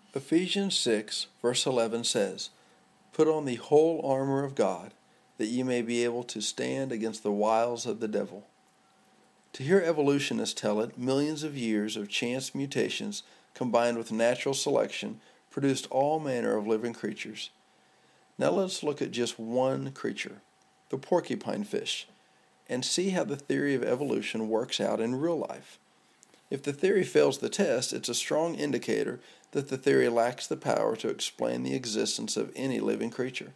Ephesians 6, verse 11 says, "Put on the whole armor of God, that ye may be able to stand against the wiles of the devil." To hear evolutionists tell it, millions of years of chance mutations combined with natural selection produced all manner of living creatures. Now let's look at just one creature, the porcupine fish, and see how the theory of evolution works out in real life. If the theory fails the test, it's a strong indicator that the theory lacks the power to explain the existence of any living creature.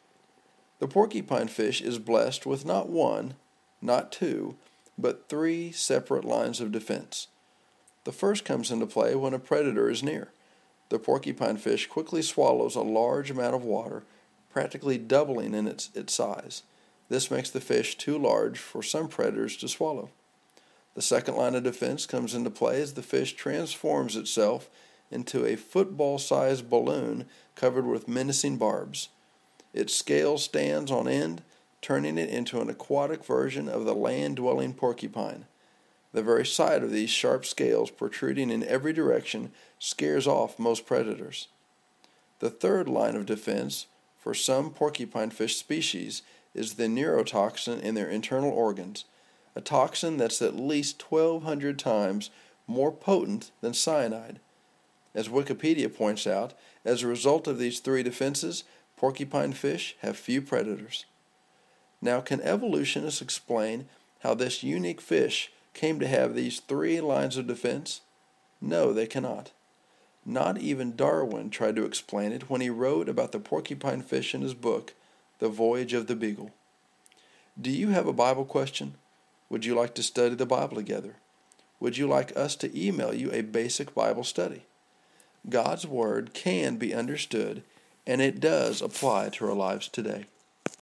The porcupine fish is blessed with not one, not two, but three separate lines of defense. The first comes into play when a predator is near. The porcupine fish quickly swallows a large amount of water, practically doubling in its size. This makes the fish too large for some predators to swallow. The second line of defense comes into play as the fish transforms itself into a football-sized balloon covered with menacing barbs. Its scale stands on end, turning it into an aquatic version of the land-dwelling porcupine. The very sight of these sharp scales protruding in every direction scares off most predators. The third line of defense for some porcupine fish species is the neurotoxin in their internal organs, a toxin that's at least 1,200 times more potent than cyanide. As Wikipedia points out, as a result of these three defenses, porcupine fish have few predators. Now, can evolutionists explain how this unique fish came to have these three lines of defense? No, they cannot. Not even Darwin tried to explain it when he wrote about the porcupine fish in his book, The Voyage of the Beagle. Do you have a Bible question? Would you like to study the Bible together? Would you like us to email you a basic Bible study? God's Word can be understood, and it does apply to our lives today.